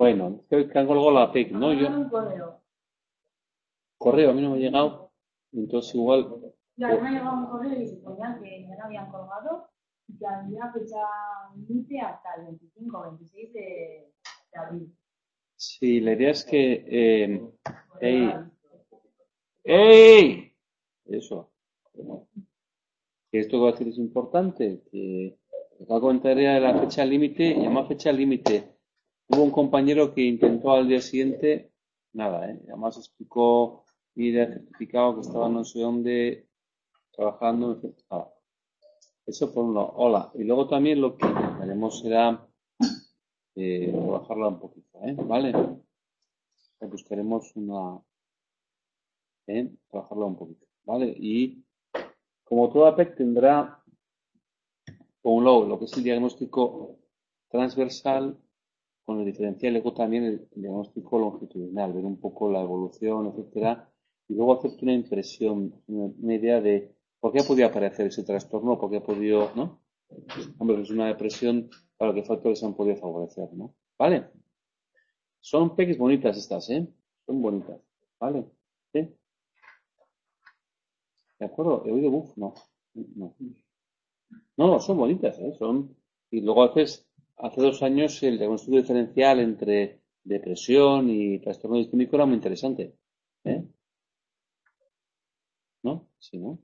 Bueno, creo que han colgado la PEC, ¿no? Yo, Un correo. correo, a mí no me ha llegado. Entonces igual, Y a mí me ha llegado un correo y ponía que ya lo habían colgado y que había fecha límite hasta el 25 o 26 de abril. sí, la idea es que, Por eso ¡ey! lo he visto. ¡Ey! Eso. Que esto que va a decir es importante, que va a comentar de la fecha límite, y además fecha límite. Hubo un compañero que intentó al día siguiente, nada, además explicó y de certificado que estaba no sé dónde trabajando, nada. Eso por un lado. Hola. Y luego también lo que haremos será trabajarla un poquito, ¿vale? Buscaremos trabajarla un poquito, ¿vale? Y como toda APEC tendrá por un lado lo que es el diagnóstico transversal con el diferencial y luego también el diagnóstico longitudinal, ver un poco la evolución, etcétera, y luego hacerte una impresión, una idea de por qué ha podido aparecer ese trastorno, por qué ha podido, ¿no? Hombre, es una depresión, para qué factores han podido favorecer, ¿no? ¿Vale? Son peques bonitas estas, ¿eh? Son bonitas, ¿vale? ¿Sí? ¿De acuerdo? He oído buff, no. No. No, son bonitas, ¿eh? Son... Y luego hace 2 años el diagnóstico diferencial entre depresión y trastorno distímico era muy interesante, ¿eh? ¿No? Sí, ¿no?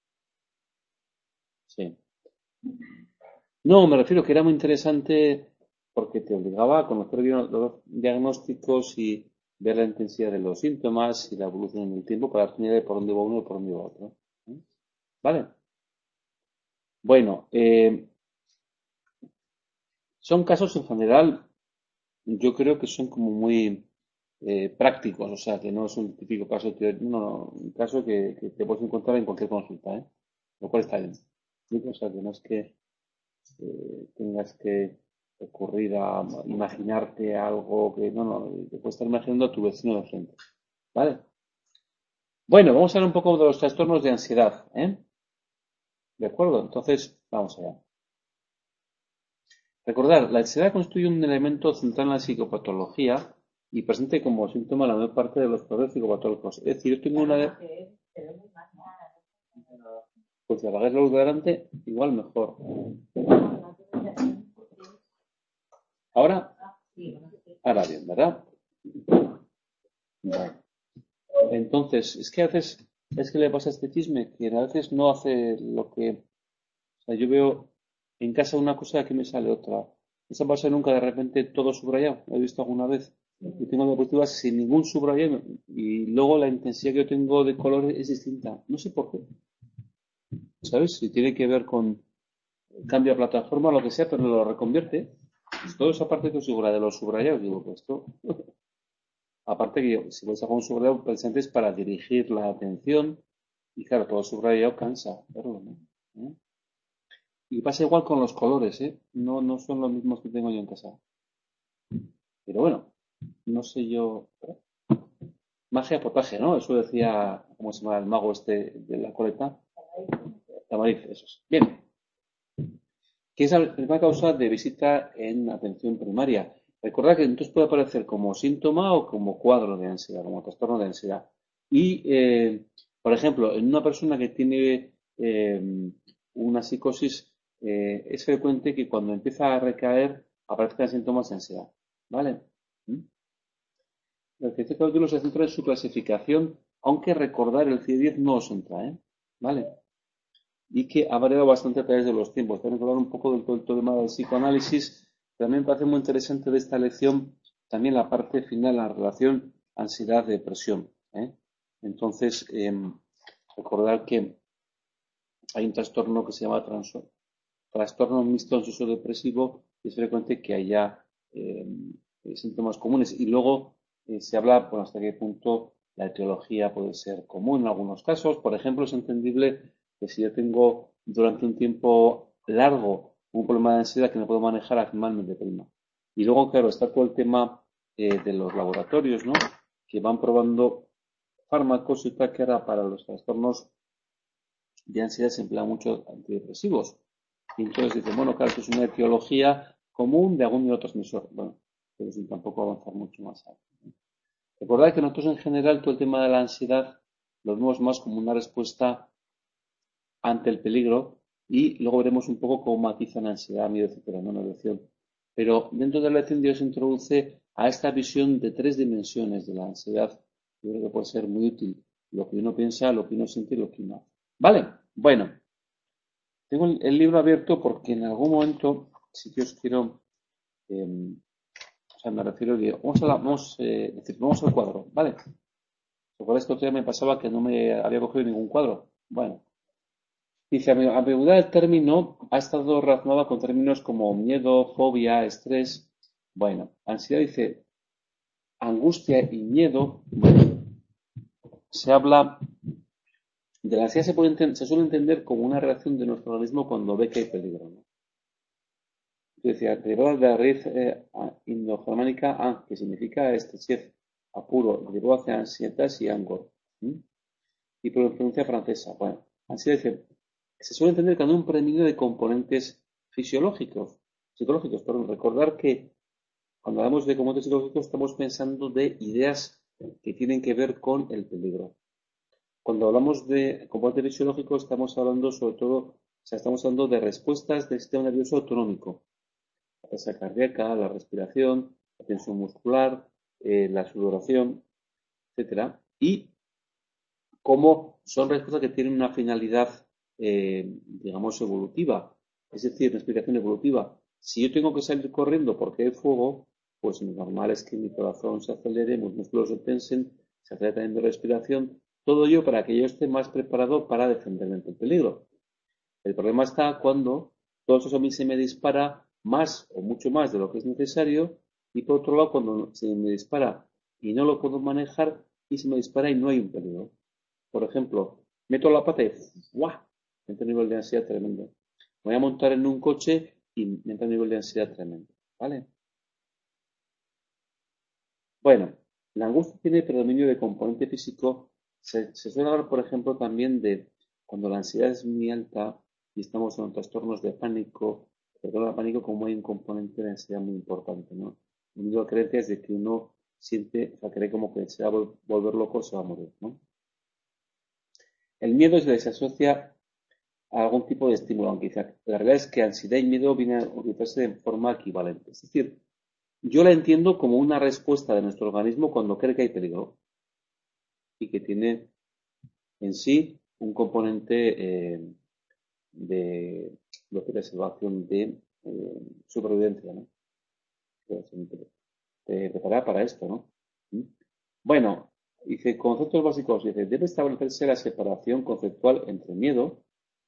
Sí. No, me refiero que era muy interesante porque te obligaba a conocer bien los diagnósticos y ver la intensidad de los síntomas y la evolución en el tiempo para definir de por dónde va uno y por dónde va otro. ¿Eh? ¿Vale? Bueno, son casos en general, yo creo que son como muy prácticos, o sea, que no es un típico caso teórico, no, no, un caso que te puedes encontrar en cualquier consulta, ¿eh? Lo cual está bien. ¿Sí? O sea, que no es que tengas que recurrir a imaginarte algo que, no, no, te puedes estar imaginando a tu vecino de frente, ¿vale? Bueno, vamos a hablar un poco de los trastornos de ansiedad, ¿eh? ¿De acuerdo? Entonces, vamos allá. Recordar, la ansiedad constituye un elemento central en la psicopatología y presente como síntoma la mayor parte de los procesos psicopatológicos. Es decir, yo tengo una de... Pues si apagáis la luz de delante, igual mejor. ¿Ahora? Ahora bien, ¿verdad? Vale. Entonces, es que a veces, es que le pasa este chisme, que a veces no hace lo que... O sea, yo veo en casa una cosa que me sale otra. Esa pasa nunca de repente todo subrayado. Lo he visto alguna vez. Yo tengo diapositivas sin ningún subrayado y luego la intensidad que yo tengo de color es distinta. No sé por qué. ¿Sabes? Si tiene que ver con cambio de plataforma o lo que sea, pero lo reconvierte. Pues todo esa parte que os digo, la de los subrayados, digo, pues esto, aparte que si vais a hacer un subrayado, presente es para dirigir la atención y claro, todo subrayado cansa verlo, ¿no? ¿Eh? Y pasa igual con los colores, ¿eh? No, no son los mismos que tengo yo en casa. Pero bueno, no sé yo. Magia potaje, ¿no? Eso decía, ¿cómo se llama el mago este de la coleta? Tamariz, eso es. Bien, que es la primera causa de visita en atención primaria. Recordad que entonces puede aparecer como síntoma o como cuadro de ansiedad, como trastorno de ansiedad. Y, por ejemplo, en una persona que tiene una psicosis, es frecuente que cuando empieza a recaer aparezcan síntomas de ansiedad. ¿Vale? ¿Mm? El tercer capítulo se centra en su clasificación, aunque recordar el CIE-10 no os entra, ¿eh? ¿Vale? Y que ha variado bastante a través de los tiempos. Tenemos que hablar un poco del todo el tema del psicoanálisis. También me parece muy interesante de esta lección también la parte final, la relación ansiedad-depresión. Entonces, recordar que hay un trastorno que se llama trastorno mixto ansioso depresivo y es frecuente que haya eh, síntomas comunes. Y luego se habla por hasta qué punto la etiología puede ser común en algunos casos. Por ejemplo, es entendible que si yo tengo durante un tiempo largo un problema de ansiedad que no puedo manejar, al final me deprima. Y luego, claro, está todo el tema de los laboratorios, ¿no? Que van probando fármacos y tal que ahora para los trastornos de ansiedad se emplean muchos antidepresivos. Y entonces dicen, bueno, claro, esto es una etiología común de algún neurotransmisor. Bueno, pero sin tampoco avanzar mucho más allá. Recordad que nosotros en general todo el tema de la ansiedad lo vemos más como una respuesta ante el peligro y luego veremos un poco cómo matizan ansiedad, miedo, etcétera, ¿no? En la lección. Pero dentro de la lección Dios introduce a esta visión de 3 dimensiones de la ansiedad. Yo creo que puede ser muy útil lo que uno piensa, lo que uno siente y lo que uno hace. ¿Vale? Bueno, tengo el libro abierto porque en algún momento, si yo os quiero, o sea, me refiero a que vamos al cuadro, ¿vale? Por esto todavía me pasaba que no me había cogido ningún cuadro. Bueno, dice, ambigüedad del término ha estado relacionada con términos como miedo, fobia, estrés. Bueno, ansiedad dice angustia y miedo. Bueno, se habla de la ansiedad se suele entender como una reacción de nuestro organismo cuando ve que hay peligro, ¿no? Yo decía, derivada de la raíz indogermánica an, que significa estrechez, apuro, derivó hacia ansietas y angor. Y por pronuncia francesa. Bueno, ansiedad dice, se suele entender como un predominio de componentes psicológicos, perdón. Recordar que cuando hablamos de componentes psicológicos estamos pensando de ideas que tienen que ver con el peligro. Cuando hablamos de componentes fisiológicos estamos hablando sobre todo, o sea, estamos hablando de respuestas del sistema nervioso autonómico. La tasa cardíaca, la respiración, la tensión muscular, la sudoración, etcétera. Y cómo son respuestas que tienen una finalidad, digamos, evolutiva, es decir, una explicación evolutiva. Si yo tengo que salir corriendo porque hay fuego, pues lo normal es que mi corazón se acelere, mis músculos se tensen, se acelere también mi respiración, todo ello para que yo esté más preparado para defenderme ante el peligro. El problema está cuando todo eso a mí se me dispara más o mucho más de lo que es necesario y por otro lado cuando se me dispara y no lo puedo manejar y se me dispara y no hay un peligro. Por ejemplo, meto la pata y ¡guau! Me entra un nivel de ansiedad tremendo. Me voy a montar en un coche y me entra un nivel de ansiedad tremendo. ¿Vale? Bueno, la angustia tiene predominio de componente físico. Se suele hablar, por ejemplo, también de cuando la ansiedad es muy alta y estamos en trastornos de pánico. Perdón, el pánico como hay un componente de ansiedad muy importante, ¿no? Unido a creencias de que uno siente, o sea, cree como que se va a volver loco o se va a morir, ¿no? El miedo se les asocia a algún tipo de estímulo, aunque la realidad es que ansiedad y miedo vienen a utilizarse de forma equivalente. Es decir, yo la entiendo como una respuesta de nuestro organismo cuando cree que hay peligro y que tiene en sí un componente de lo que es salvación de supervivencia, ¿no? Te prepara para esto, ¿no? Bueno, dice, conceptos básicos, dice, debe establecerse la separación conceptual entre miedo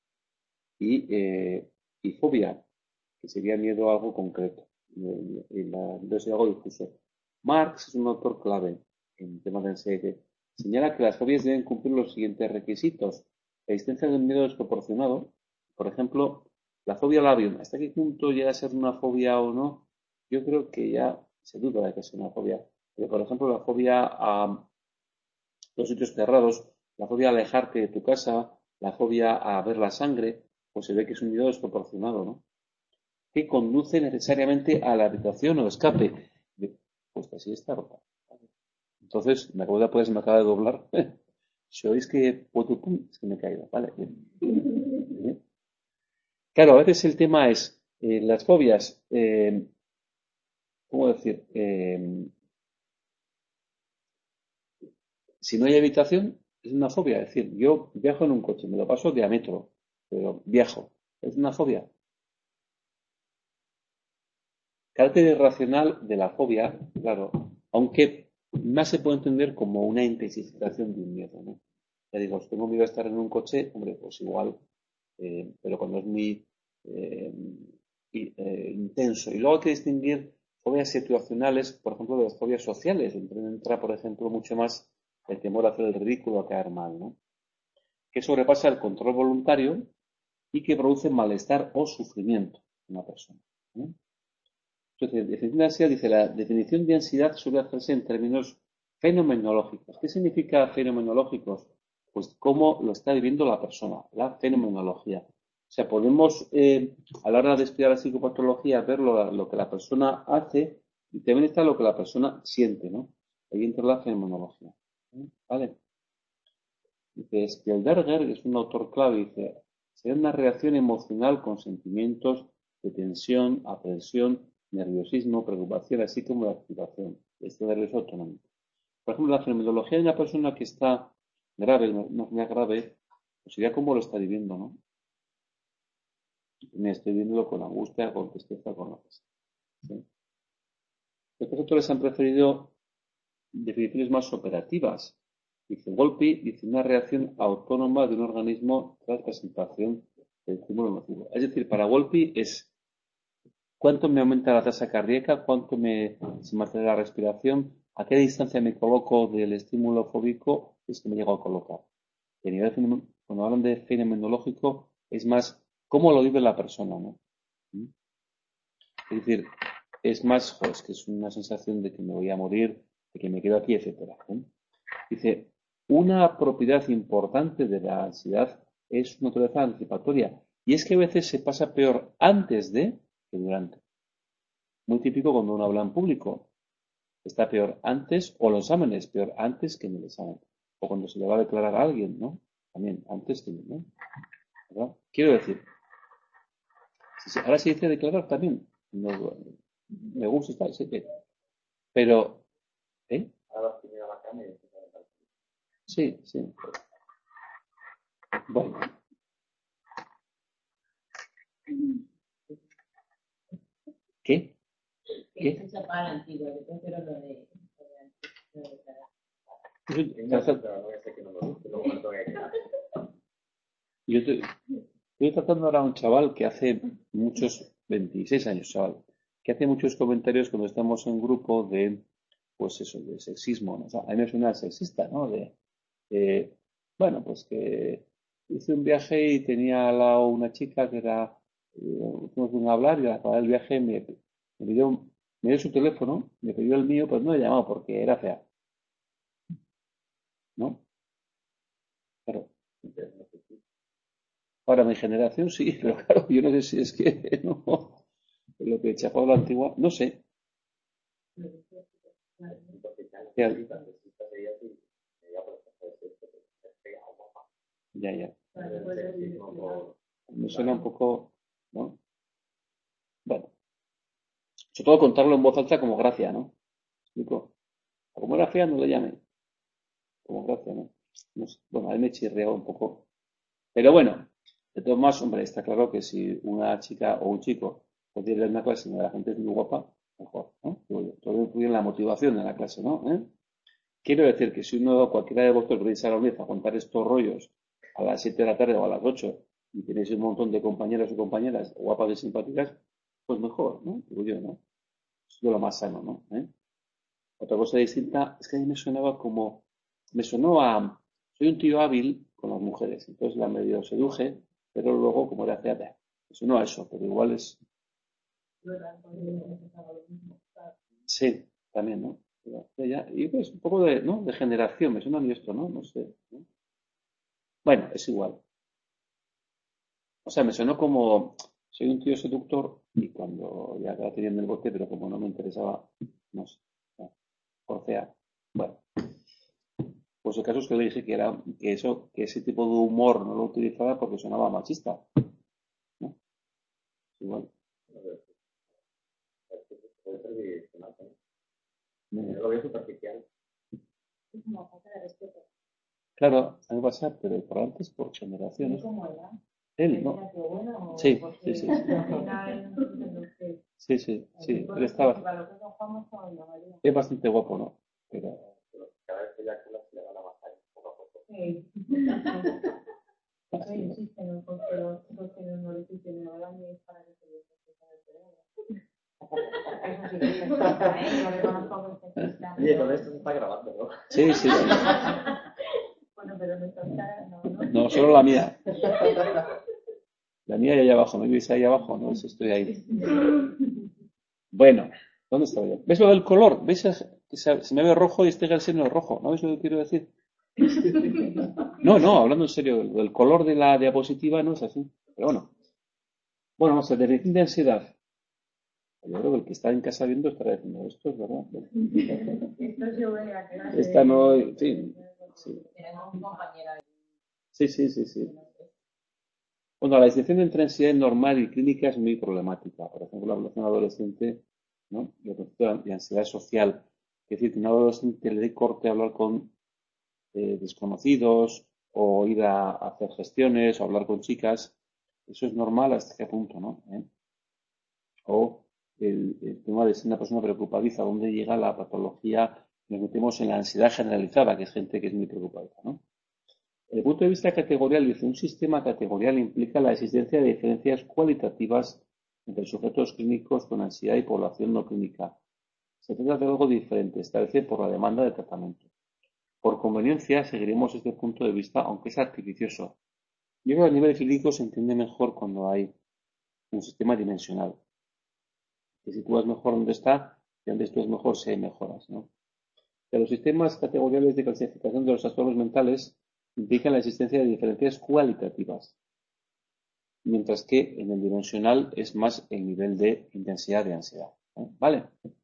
y fobia, que sería miedo a algo concreto, y miedo sería algo difuso. Marx es un autor clave en temas de ansiedad. Señala que las fobias deben cumplir los siguientes requisitos. La existencia de un miedo desproporcionado, por ejemplo, la fobia al avión. ¿Hasta qué punto llega a ser una fobia o no? Yo creo que ya se duda de que sea una fobia. Pero, por ejemplo, la fobia a los sitios cerrados, la fobia a alejarte de tu casa, la fobia a ver la sangre, pues se ve que es un miedo desproporcionado, ¿no? Que conduce necesariamente a la habitación o escape. Pues así está rota. Entonces, me acabo de apoyar, se me acaba de doblar. Si oís que es que me he caído, ¿vale? Bien. Claro, a veces el tema es las fobias, ¿cómo decir? Si no hay habitación, es una fobia. Es decir, yo viajo en un coche, me lo paso de a metro, pero viajo. Es una fobia. Carácter irracional de la fobia, claro, aunque más se puede entender como una intensificación de un miedo, ¿no? Ya digo, si tengo miedo a estar en un coche, hombre, pues igual, pero cuando es muy eh, intenso. Y luego hay que distinguir fobias situacionales, por ejemplo, de las fobias sociales, donde entra, por ejemplo, mucho más el temor a hacer el ridículo, a caer mal, ¿no? Que sobrepasa el control voluntario y que produce malestar o sufrimiento en una persona, ¿no? Entonces, definición de ansiedad dice, la definición de ansiedad suele hacerse en términos fenomenológicos. ¿Qué significa fenomenológicos? Pues cómo lo está viviendo la persona, la fenomenología. O sea, podemos, a la hora de estudiar la psicopatología, ver lo que la persona hace Y también está lo que la persona siente, ¿no? Ahí entra la fenomenología. ¿Vale? Dice Spielberger, que es un autor clave, dice, sería una reacción emocional con sentimientos de tensión, aprensión, nerviosismo, preocupación, así como de activación. Este nervioso autonómico. Por ejemplo, la fenomenología de una persona que está grave, una enfermedad grave, pues sería como lo está viviendo, ¿no? Me estoy viéndolo con angustia, con tristeza, con lo que sea. ¿Sí? Estos autores han preferido definiciones más operativas. Dice Volpi, dice una reacción autónoma de un organismo tras presentación del estímulo nocivo. Es decir, para Volpi es cuánto me aumenta la tasa cardíaca, cuánto se me acelera la respiración, a qué distancia me coloco del estímulo fóbico, es que me llego a colocar. Y a nivel cuando hablan de fenomenológico, es más cómo lo vive la persona, ¿no? Es decir, es más, es que es una sensación de que me voy a morir, de que me quedo aquí, etcétera. Dice, una propiedad importante de la ansiedad es su naturaleza anticipatoria. Y es que a veces se pasa peor antes de que durante. Muy típico cuando uno habla en público. Está peor antes, o los exámenes, peor antes que en el examen. O cuando se le va a declarar a alguien, ¿no? También, antes que, ¿no? ¿Verdad? Quiero decir, ahora se dice declarar también. No, me gusta, sé que. Pero, ¿eh? Sí, sí. Bueno. ¿Qué? ¿Qué? Es esa para antigua, yo prefiero lo de Yo estoy tratando ahora a un chaval que hace muchos, 26 años, chaval, que hace muchos comentarios cuando estamos en grupo de, pues eso, de sexismo, ¿no? O sea, a mí me suena sexista, ¿no? Bueno, pues que hice un viaje y tenía al lado una chica que era, fuimos a hablar y al acabar el viaje me dio su teléfono, me pidió el mío, pues no le he llamado porque era fea, ¿no? Claro. Para mi generación sí, pero claro, yo no sé si es que no, lo que chapó la antigua, no sé. Ya, ya. Me suena un poco, ¿no? Bueno, sobre todo contarlo en voz alta como gracia, ¿no? ¿Explico? Como era fea, no le llamé. Como gracia, ¿no? No sé. Bueno, a mí me chirreaba un poco. Pero bueno, de todos modos, hombre, está claro que si una chica o un chico puede ir a una clase donde la gente es muy guapa, mejor, ¿no? Todo influye en la motivación de la clase, ¿no? Quiero decir que si cualquiera de vosotros queréis a la unidad a contar estos rollos a las 7 de la tarde o a las 8 y tenéis un montón de compañeros o compañeras guapas y simpáticas, pues mejor, ¿no? Digo yo, ¿no? Es de lo más sano, ¿no? Otra cosa distinta es que a mí me sonó soy un tío hábil con las mujeres, entonces la medio seduje, pero luego, como era fea, me sonó a eso, pero igual es, sí, también, ¿no? Y pues un poco de, ¿no? De generación, me suena a mí esto, ¿no? No sé, ¿no? Bueno, es igual. O sea, me sonó como, soy un tío seductor y cuando ya estaba teniendo el bote, pero como no me interesaba, no sé, ¿no? Por fea. Bueno, pues el caso es que le dije que ese tipo de humor no lo utilizaba porque sonaba machista, ¿no? Igual. Lo veo superficial. es como falta de respeto. Claro, a mí pasa, pero por antes, por generaciones. ¿Cómo era? Él, ¿no? Sí, sí, sí. Sí, sí, sí. Él estaba. Es bastante guapo, ¿no? Pero. Cada vez que ya se le va la masaje, poco a poco. Eso insiste, ¿no? Porque los que no lo hiciste, me van a ir para que se les explique el cerebro. Eso sí que es falta, ¿eh? Yo reconozco que es falta. Oye, con esto se está grabando, ¿no? Sí, sí, sí. Bueno, pero nuestra cara no, ¿no? No, solo la mía. La mía y allá abajo, ¿no veis ahí abajo? No, si estoy ahí. Bueno, ¿dónde estaba yo? ¿Ves lo del color? ¿Ves que se me ve rojo y este el signo rojo? ¿No ves lo que quiero decir? No, hablando en serio, el color de la diapositiva no es así. Pero bueno. Bueno, vamos a ver, definición de ansiedad. Yo creo que el que está en casa viendo estará diciendo, esto es verdad. Esto se oye a clase. Esta no, sí. Tenemos un compañero ahí. Sí. Bueno, la distinción entre ansiedad normal y clínica es muy problemática. Por ejemplo, la población adolescente, ¿no? Y el concepto de ansiedad social. Es decir, que un adolescente le dé corte a hablar con desconocidos o ir a hacer gestiones o hablar con chicas. Eso es normal hasta qué punto, ¿no? O el tema de ser una persona preocupadiza, dónde llega la patología, nos metemos en la ansiedad generalizada, que es gente que es muy preocupadiza, ¿no? Desde el punto de vista categorial, dice, un sistema categorial implica la existencia de diferencias cualitativas entre sujetos clínicos con ansiedad y población no clínica. Se trata de algo diferente, establecido por la demanda de tratamiento. Por conveniencia, seguiremos este punto de vista, aunque es artificioso. Yo creo que a nivel clínico se entiende mejor cuando hay un sistema dimensional. Que si tú vas mejor donde está, y donde estás mejor, se mejoras, ¿no? Pero los sistemas categoriales de clasificación de los trastornos mentales implican la existencia de diferencias cualitativas, mientras que en el dimensional es más el nivel de intensidad de ansiedad, ¿no? ¿Vale?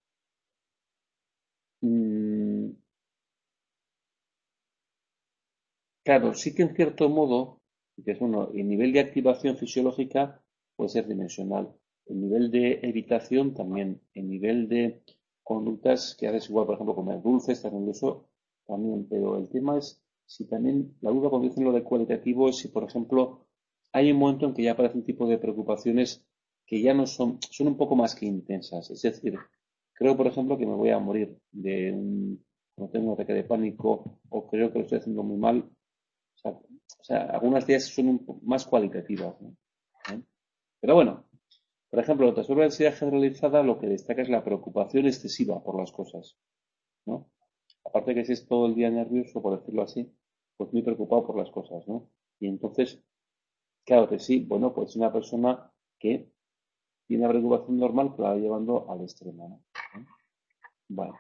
Claro, sí que en cierto modo, dices, bueno, el nivel de activación fisiológica puede ser dimensional, el nivel de evitación también, el nivel de conductas que haces igual, por ejemplo, comer dulces, también eso también, pero el tema es si también, la duda cuando dicen lo de cualitativo es si, por ejemplo, hay un momento en que ya aparece un tipo de preocupaciones que ya no son un poco más que intensas, es decir, creo, por ejemplo, que me voy a morir cuando tengo un ataque de pánico o creo que lo estoy haciendo muy mal, o sea, algunas de ellas son más cualitativas, ¿no? ¿Eh? Pero bueno, por ejemplo, el trastorno de ansiedad generalizada lo que destaca es la preocupación excesiva por las cosas, ¿no? Aparte que si es todo el día nervioso, por decirlo así, pues muy preocupado por las cosas, ¿no? Y entonces, claro que sí, bueno, pues una persona que tiene una preocupación normal que la va llevando al extremo, ¿no? Bueno,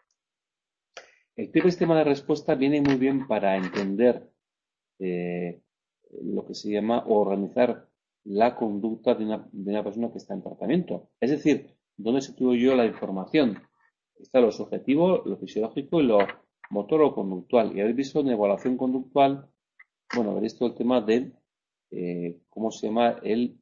el tipo de sistema de respuesta viene muy bien para entender eh, lo que se llama o organizar la conducta de una persona que está en tratamiento. Es decir, ¿dónde sitúo yo la información? Está lo subjetivo, lo fisiológico y lo motor o conductual. Y habéis visto en evaluación conductual, bueno, habéis visto el tema del, ¿cómo se llama? El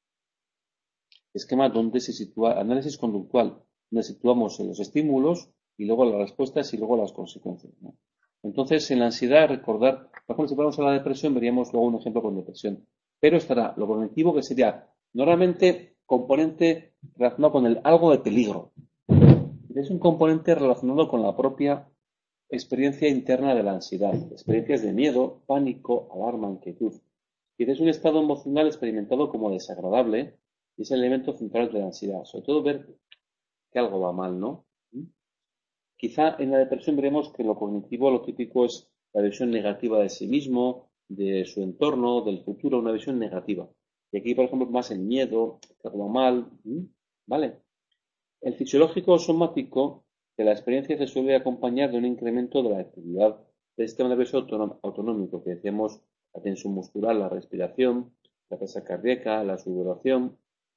esquema donde se sitúa, análisis conductual, donde situamos los estímulos y luego las respuestas y luego las consecuencias, ¿no? Entonces, en la ansiedad, recordar, por ejemplo, si fuéramos a la depresión, veríamos luego un ejemplo con depresión. Pero estará lo cognitivo, que sería normalmente componente relacionado con el algo de peligro. Es un componente relacionado con la propia experiencia interna de la ansiedad, experiencias de miedo, pánico, alarma, inquietud. Y es un estado emocional experimentado como desagradable y es el elemento central de la ansiedad. Sobre todo ver que algo va mal, ¿no? Quizá en la depresión veremos que lo cognitivo, lo típico es la visión negativa de sí mismo, de su entorno, del futuro, una visión negativa. Y aquí, por ejemplo, más el miedo, que algo va mal, ¿vale? El fisiológico o somático de la experiencia se suele acompañar de un incremento de la actividad del sistema nervioso autonómico, que decíamos la tensión muscular, la respiración, la tasa cardíaca, la sudoración,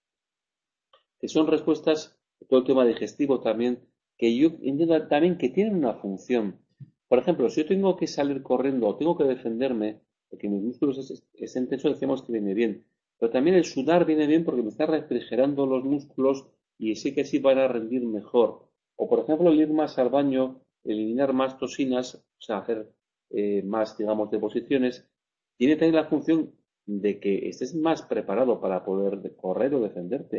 que son respuestas de todo el tema digestivo también, que yo entiendo también que tienen una función. Por ejemplo, si yo tengo que salir corriendo o tengo que defenderme, porque mis músculos estén tensos, decimos que viene bien. Pero también el sudar viene bien porque me está refrigerando los músculos y sé que así van a rendir mejor. O por ejemplo, el ir más al baño, eliminar más toxinas, o sea, hacer más, digamos, deposiciones, tiene también la función de que estés más preparado para poder correr o defenderte.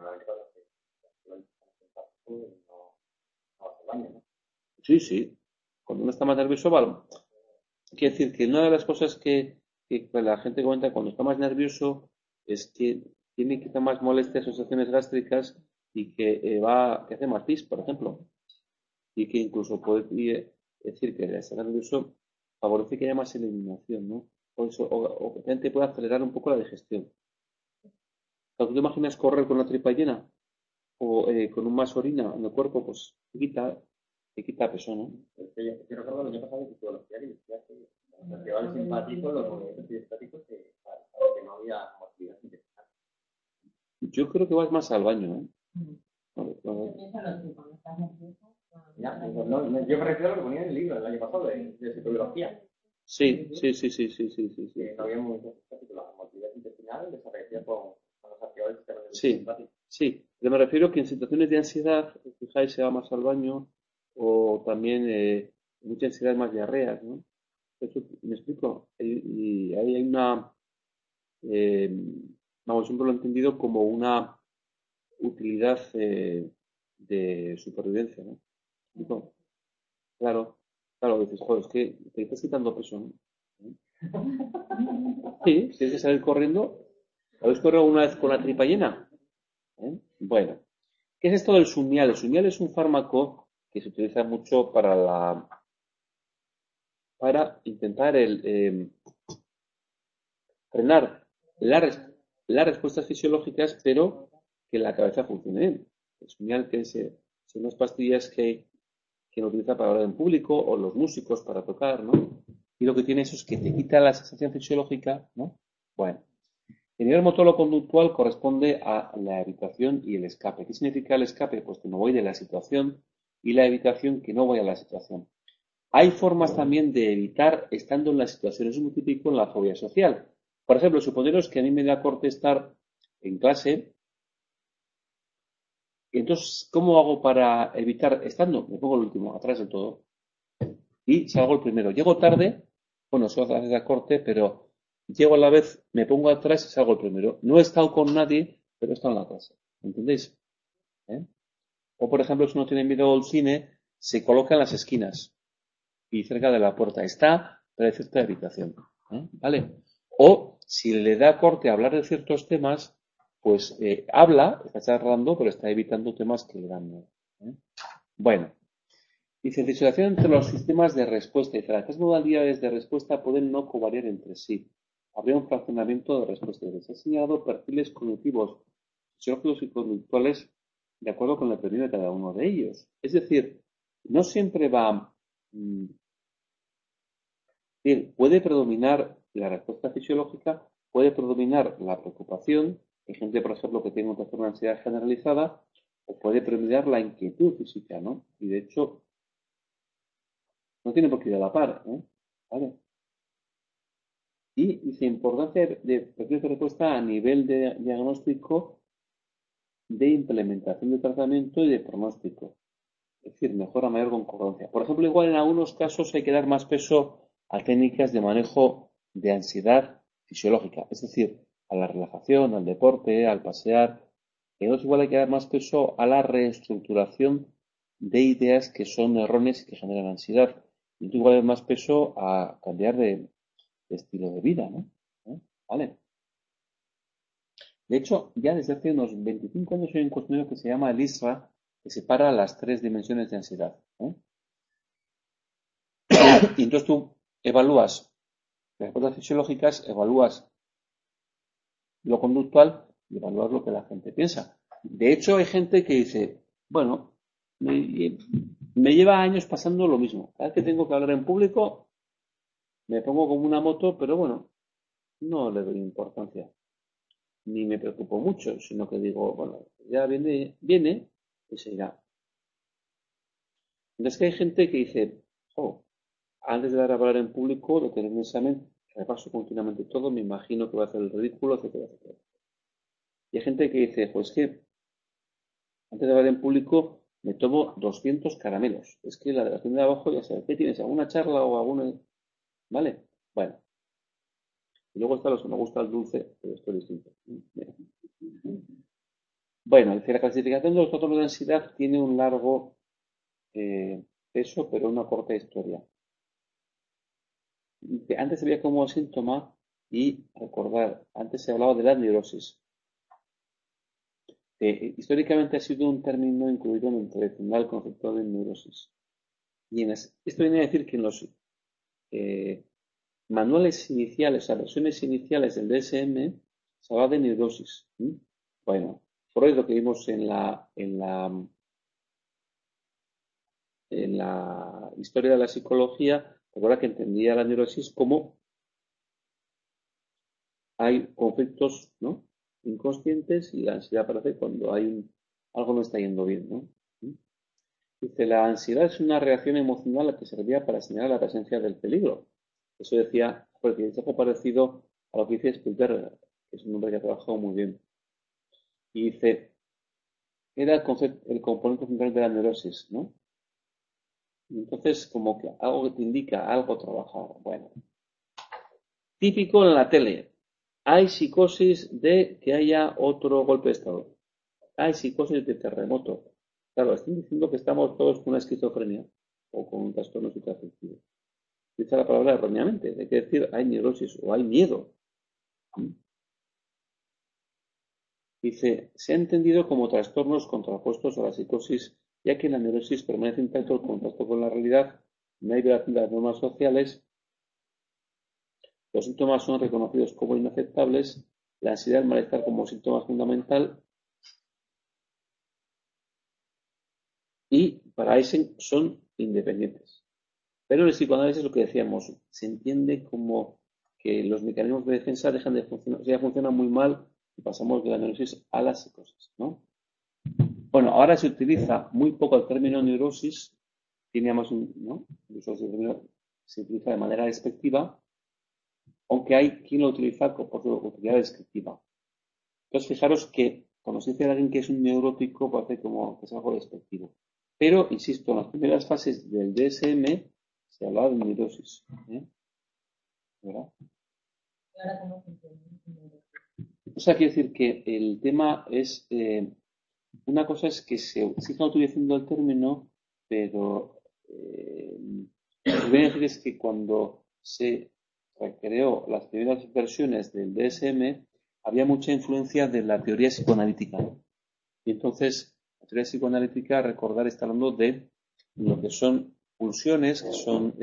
Sí, sí. Cuando uno está más nervioso, vale. Quiere decir que una de las cosas que la gente comenta cuando está más nervioso es que tiene quizá más molestias o sensaciones gástricas y que hace más pis, por ejemplo. Y que incluso puede decir que el estar nervioso favorece que haya más eliminación, ¿no? O que también te puede acelerar un poco la digestión. ¿Tú te imaginas correr con la tripa llena? O con más orina en el cuerpo, pues te quita peso, ¿no? Es que yo recuerdo el año pasado que psicología y decía que lleva el simpático, los movimientos estáticos, que no había movilidad intestinal. Yo creo que vas más al baño, ¿eh? Ya, no, yo me refiero a lo que ponía en el libro el año pasado de psicología. Sí. Que no había muchos capítulos de motilidad intestinal desaparecía con los arqueólogos sistemas de Sí, simpático. sí. Pero me refiero que en situaciones de ansiedad, fijáis, se va más al baño o también mucha ansiedad más diarreas, ¿no? Eso, ¿me explico? Y ahí hay una, eh, vamos, siempre lo he entendido como una utilidad de supervivencia, ¿no? ¿Me explico? Claro, claro, dices, joder, es que te estás quitando peso, ¿no? Sí, si tienes que salir corriendo. ¿Habéis corrido una vez con la tripa llena? ¿Eh? Bueno, ¿qué es esto del Sunnial? El Sunnial es un fármaco que se utiliza mucho para intentar frenar la res- las respuestas fisiológicas, pero que la cabeza funcione bien. El Sunnial, que son unas pastillas que lo utiliza para hablar en público o los músicos para tocar, ¿no? Y lo que tiene eso es que te quita la sensación fisiológica, ¿no? Bueno, el nivel motor-conductual corresponde a la evitación y el escape. ¿Qué significa el escape? Pues que me voy de la situación y la evitación que no voy a la situación. Hay formas también de evitar estando en la situación. Eso es muy típico en la fobia social. Por ejemplo, suponeros que a mí me da corte estar en clase. Y entonces, ¿cómo hago para evitar estando? Me pongo el último, atrás de todo. Y salgo el primero. Llego tarde, bueno, eso hace da corte, pero llego a la vez, me pongo atrás y salgo el primero. No he estado con nadie, pero he estado en la clase. ¿Entendéis? ¿Eh? O, por ejemplo, si uno tiene miedo al cine, se coloca en las esquinas y cerca de la puerta. Está, pero hay cierta evitación. ¿Vale? O, si le da corte a hablar de ciertos temas, pues habla, está charlando, pero está evitando temas que le dan miedo. Bueno, dice, disociación entre los sistemas de respuesta. Dice, las tres modalidades de respuesta pueden no covariar entre sí. Habría un fraccionamiento de respuesta. Se han señalado perfiles cognitivos, fisiológicos y conductuales de acuerdo con el perfil de cada uno de ellos. Es decir, no siempre va... Bien, puede predominar la respuesta fisiológica, puede predominar la preocupación, hay gente, por ejemplo, que tiene un trastorno de ansiedad generalizada, o puede predominar la inquietud física, ¿no? Y de hecho, no tiene por qué ir a la par, ¿eh? ¿Vale? Y dice importancia de perfiles de respuesta a nivel de diagnóstico, de implementación de tratamiento y de pronóstico. Es decir, mejora mayor concordancia. Por ejemplo, igual en algunos casos hay que dar más peso a técnicas de manejo de ansiedad fisiológica, es decir, a la relajación, al deporte, al pasear. En otros igual hay que dar más peso a la reestructuración de ideas que son erróneas y que generan ansiedad. Y otros igual hay más peso a cambiar de estilo de vida, ¿no? ¿Vale? De hecho, ya desde hace unos 25 años hay un cuestionario que se llama el ISRA, que separa las tres dimensiones de ansiedad. Y entonces tú evalúas las respuestas fisiológicas, evalúas lo conductual y evalúas lo que la gente piensa. De hecho, hay gente que dice, bueno, me lleva años pasando lo mismo. Cada vez que tengo que hablar en público, me pongo como una moto, pero bueno, no le doy importancia. Ni me preocupo mucho, sino que digo, bueno, ya viene y se irá. Entonces que hay gente que dice, oh, antes de dar a hablar en público, de tener un examen, repaso continuamente todo, me imagino que va a hacer el ridículo, etcétera, etcétera. Y hay gente que dice, pues que antes de hablar en público me tomo 200 caramelos. Es que la de la tienda de abajo ya sabe, ¿qué tienes? ¿Alguna charla o alguna...? ¿Vale? Bueno. Y luego está los que me gusta el dulce, pero esto es distinto. Bueno, dice, la clasificación de los trastornos de ansiedad tiene un largo peso, pero una corta historia. Dice, antes había como síntoma y recordar, antes se hablaba de la neurosis. Históricamente ha sido un término incluido en el tradicional concepto de neurosis. Y esto viene a decir que en los manuales iniciales, o sea, versiones iniciales del DSM, se habla de neurosis. Bueno, Freud, lo que vimos en la historia de la psicología, recuerda que entendía la neurosis como hay conflictos, ¿no?, inconscientes, y la ansiedad aparece cuando hay algo no está yendo bien, ¿no? Dice, la ansiedad es una reacción emocional que servía para señalar la presencia del peligro. Eso decía, porque es algo parecido a lo que dice Spielberg, que es un hombre que ha trabajado muy bien. Y dice, era el componente central de la neurosis, ¿no? Y entonces, como que algo que te indica, algo trabajar. Bueno, típico en la tele. Hay psicosis de que haya otro golpe de estado. Hay psicosis de terremoto. Claro, están diciendo que estamos todos con una esquizofrenia o con un trastorno psicoafectivo. Dice la palabra erróneamente. Hay que decir hay neurosis o hay miedo. Dice, se ha entendido como trastornos contrapuestos a la psicosis, ya que la neurosis permanece intacto el contacto con la realidad, no hay violación de las normas sociales, los síntomas son reconocidos como inaceptables, la ansiedad y el malestar como síntoma fundamental, y para Eisen son independientes. Pero en el psicoanálisis lo que decíamos, se entiende como que los mecanismos de defensa dejan de funcionar, o sea, funcionan muy mal y pasamos de la neurosis a la psicosis, ¿no? Bueno, ahora se utiliza muy poco el término neurosis, tiene más ¿no? Incluso se utiliza de manera despectiva, aunque hay quien lo utiliza por su utilidad descriptiva. Entonces, fijaros que cuando se dice a alguien que es un neurótico, parece como que es algo despectivo. Pero, insisto, en las primeras fases del DSM se hablaba de neurosis. ¿Verdad? ¿Y ahora cómo funciona? O sea, quiere decir que el tema es, una cosa es que se siga utilizando el término, pero lo que voy a decir es que cuando se creó las primeras versiones del DSM, había mucha influencia de la teoría psicoanalítica. Y entonces, la teoría psicoanalítica, recordar, está hablando de lo que son pulsiones, que son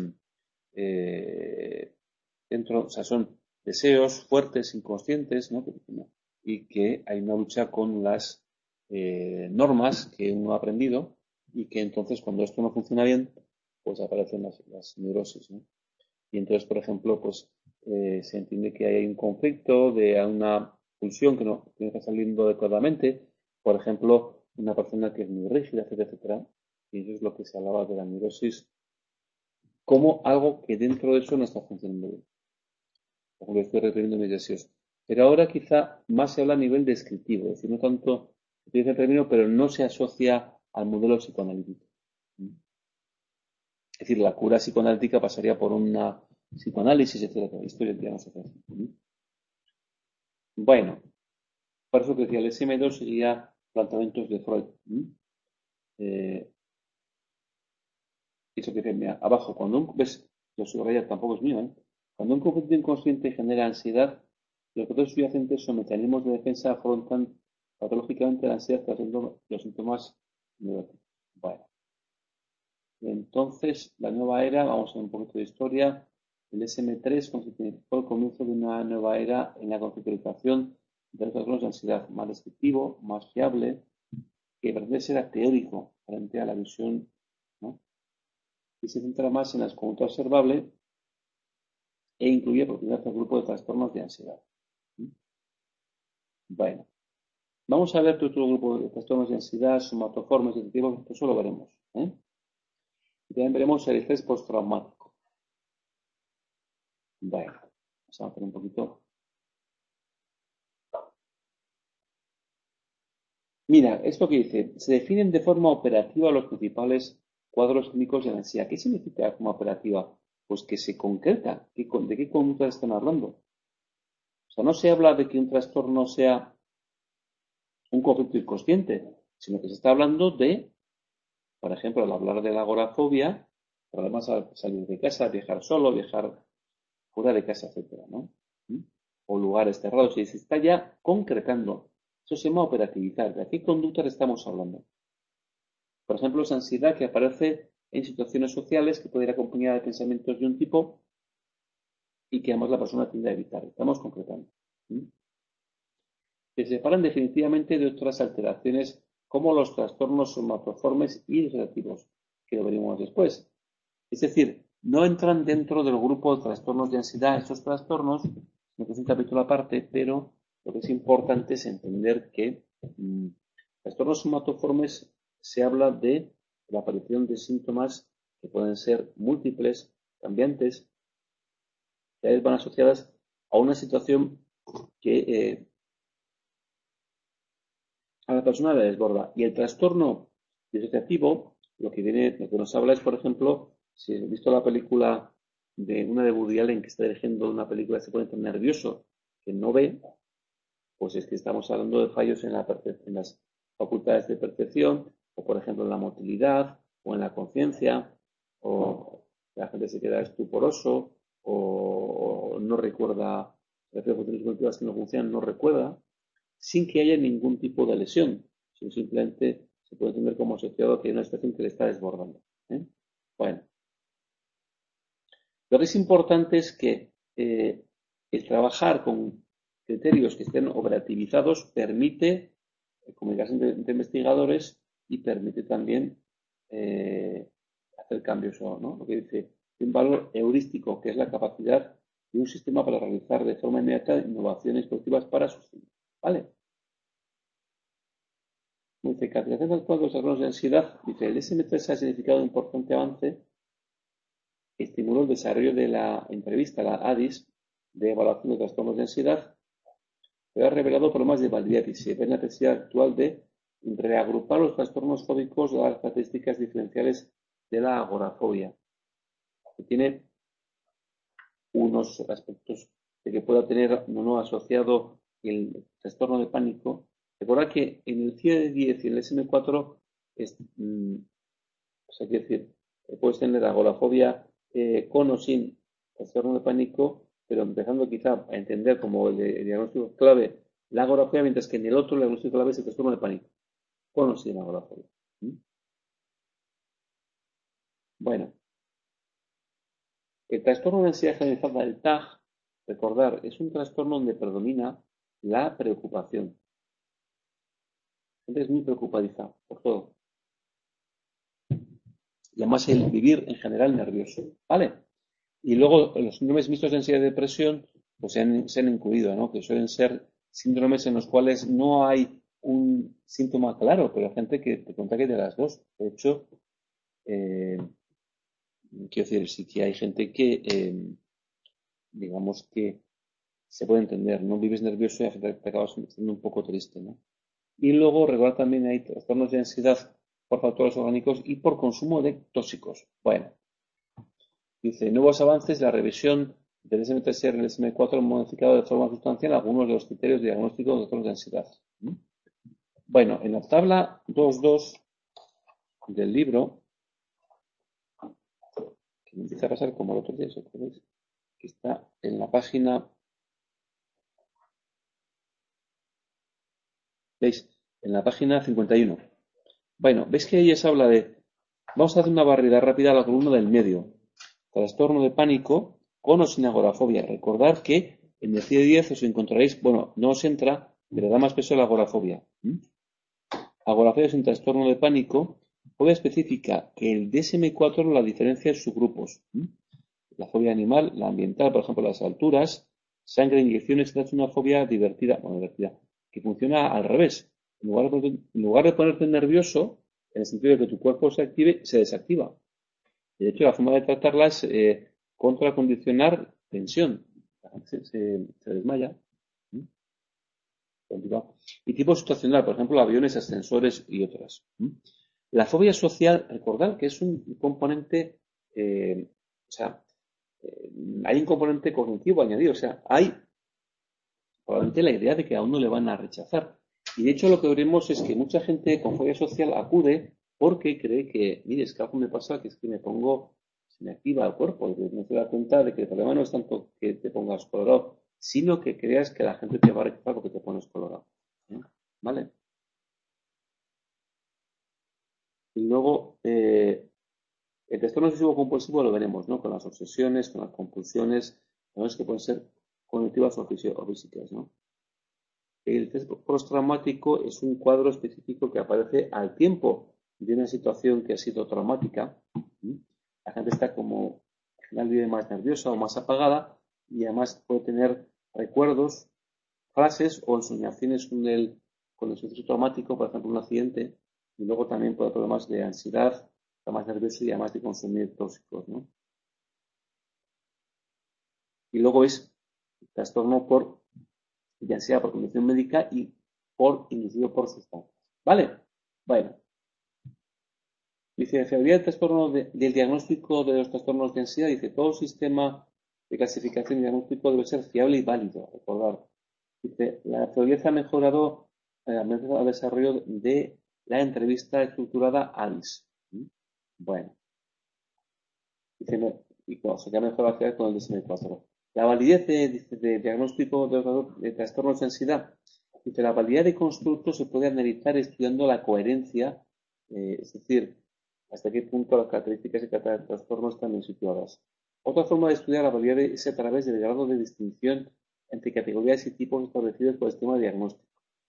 dentro, o sea, son deseos fuertes, inconscientes, ¿no? Y que hay una lucha con las normas que uno ha aprendido y que entonces cuando esto no funciona bien, pues aparecen las neurosis, ¿no? Y entonces, por ejemplo, pues se entiende que hay un conflicto de una pulsión que no está saliendo adecuadamente. Por ejemplo, una persona que es muy rígida, etcétera, etcétera. Y eso es lo que se hablaba de la neurosis como algo que dentro de eso no está funcionando bien. Como lo estoy refiriendo mis deseos. Pero ahora quizá más se habla a nivel descriptivo, es decir, no tanto se utiliza el término, pero no se asocia al modelo psicoanalítico. Es decir, la cura psicoanalítica pasaría por una psicoanálisis, etcétera. Esto ya no se hace así. Bueno, por eso que decía, el SM2 sería planteamientos de Freud. Eso que decía, mira, abajo, cuando ves, lo subraya, tampoco es mío, cuando un conflicto inconsciente genera ansiedad, los procesos subyacentes o mecanismos de defensa afrontan patológicamente la ansiedad tratando los síntomas neuróticos. Bueno, entonces, la nueva era, vamos a ver un poquito de historia. El SM3 significó el comienzo de una nueva era en la conceptualización de los trastornos de ansiedad, más descriptivo, más fiable, que parece ser teórico frente a la visión, ¿no? Y se centra más en la conducta observable e incluye por primera vez el grupo de trastornos de ansiedad. Bueno, vamos a ver otro grupo de trastornos de ansiedad, somatoformes, sensitivos, eso lo veremos. Y también veremos el estrés postraumático. Bueno, vamos a hacer un poquito. Mira, esto que dice, se definen de forma operativa los principales cuadros clínicos de la ansiedad. ¿Qué significa de forma operativa? Pues que se concreta. ¿De qué conducta están hablando? O sea, no se habla de que un trastorno sea un conflicto inconsciente, sino que se está hablando de, por ejemplo, al hablar de la agorafobia, problemas al salir de casa, viajar solo, viajar fuera de casa, etcétera, ¿no? O lugares cerrados, y se está ya concretando. Eso se llama operativizar. ¿De qué conductas estamos hablando? Por ejemplo, esa ansiedad que aparece en situaciones sociales que puede ir acompañada de pensamientos de un tipo y que además la persona tiende a evitar. Estamos concretando. Se separan definitivamente de otras alteraciones como los trastornos somatoformes y degenerativos, que lo veremos después. Es decir, no entran dentro del grupo de trastornos de ansiedad estos trastornos, sino que es un capítulo aparte, pero lo que es importante es entender que Trastornos somatoformes se habla de la aparición de síntomas que pueden ser múltiples, cambiantes, que a veces van asociadas a una situación que a la persona le desborda. Y el trastorno disociativo, lo que nos habla es, por ejemplo, si has visto la película de una de Woody Allen que está dirigiendo una película que se pone tan nervioso que no ve, pues es que estamos hablando de fallos en las facultades de percepción, o por ejemplo en la motilidad, o en la conciencia, o la gente se queda estuporoso, o no recuerda, reflejos cognitivas que no funcionan, no recuerda, sin que haya ningún tipo de lesión, sino simplemente se puede entender como asociado a que hay una situación que le está desbordando. Bueno, lo que es importante es que el trabajar con criterios que estén operativizados permite comunicación entre investigadores y permite también hacer cambios, ¿no? Lo que dice un valor heurístico, que es la capacidad de un sistema para realizar de forma inmediata innovaciones productivas para sus fines. ¿Vale? Dice, categorización actual de los trastornos de ansiedad. Dice, el DSM-3 ha significado un importante avance, estimuló el desarrollo de la entrevista, la ADIS, de evaluación de trastornos de ansiedad, pero ha revelado problemas de validez y se ve la necesidad actual de reagrupar los trastornos fóbicos de las características diferenciales de la agorafobia, que tiene unos aspectos de que pueda tener no asociado el trastorno de pánico. Recuerda que en el CIE-10 y el SM4 quiero decir, puedes tener agorafobia con o sin trastorno de pánico, pero empezando quizá a entender como el diagnóstico clave la agorafobia, mientras que en el otro el diagnóstico clave es el trastorno de pánico, con o sin agorafobia. Bueno, el trastorno de ansiedad generalizada, el TAG, recordar, es un trastorno donde predomina la preocupación. La gente es muy preocupadiza por todo. Y además el vivir en general nervioso, ¿vale? Y luego los síndromes mixtos de ansiedad y depresión pues se han incluido, ¿no? Que suelen ser síndromes en los cuales no hay un síntoma claro, pero hay gente que te cuenta que de las dos. De hecho, quiero decir, sí que hay gente que, digamos que se puede entender, ¿no? Vives nervioso y te acabas sintiendo un poco triste, ¿no? Y luego, recordar también hay trastornos de ansiedad por factores orgánicos y por consumo de tóxicos. Bueno, dice, nuevos avances, la revisión del SM3R y el SM4 han modificado de forma sustancial algunos de los criterios de diagnóstico de trastornos de ansiedad. Bueno, en la tabla 2.2 del libro, que me empieza a pasar como el otro día, que está en la página, ¿veis? En la página 51. Bueno, ¿veis que ella se habla de, vamos a hacer una barrida rápida a la columna del medio, trastorno de pánico con o sin agorafobia. Recordad que en el CIE-10 os encontraréis, bueno, no os entra, pero da más peso a la agorafobia. Agorafobia es un trastorno de pánico. Fobia específica que el DSM-4 la diferencia en subgrupos. La fobia animal, la ambiental, por ejemplo, las alturas, sangre, inyecciones, es una fobia divertida, que funciona al revés. En lugar de ponerte nervioso, en el sentido de que tu cuerpo se active, se desactiva. De hecho, la forma de tratarla es contracondicionar tensión. La gente se desmaya. Y tipo situacional, por ejemplo, aviones, ascensores y otras. La fobia social, recordad que es un componente, hay un componente cognitivo añadido, hay probablemente la idea de que a uno le van a rechazar. Y de hecho lo que veremos es que mucha gente con fobia social acude porque cree que, mire, es que algo me pasa, que es que se me activa el cuerpo, y no se da cuenta de que el problema no es tanto que te pongas colorado, sino que creas que la gente te va a rechazar porque te pones colorado. ¿Vale? Y luego, el trastorno obsesivo compulsivo lo veremos, ¿no? Con las obsesiones, con las compulsiones, que pueden ser cognitivas o físicas, ¿no? El estrés postraumático es un cuadro específico que aparece al tiempo de una situación que ha sido traumática. La gente está como, al final vive más nerviosa o más apagada y además puede tener recuerdos, frases o ensoñaciones con el suceso traumático, por ejemplo, un accidente, y luego también puede haber problemas de ansiedad, más nervioso y además de consumir tóxicos, ¿no? Y luego es trastorno de ansiedad por condición médica y inducido por sustancias. ¿Vale? Bueno. Dice, la fiabilidad del trastorno del diagnóstico de los trastornos de ansiedad. Dice, todo sistema de clasificación y diagnóstico debe ser fiable y válido. Recordar. Dice, la fiabilidad ha mejorado al desarrollo de la entrevista estructurada ALICE. Bueno. Dice, se ha mejorado la fiabilidad con el DSM-4. La validez de diagnóstico de trastornos de ansiedad. Dice, la validez de constructos se puede analizar estudiando la coherencia, es decir, hasta qué punto las características y trastornos están bien situadas. Otra forma de estudiar la validez es a través del grado de distinción entre categorías y tipos establecidos por el sistema de diagnóstico.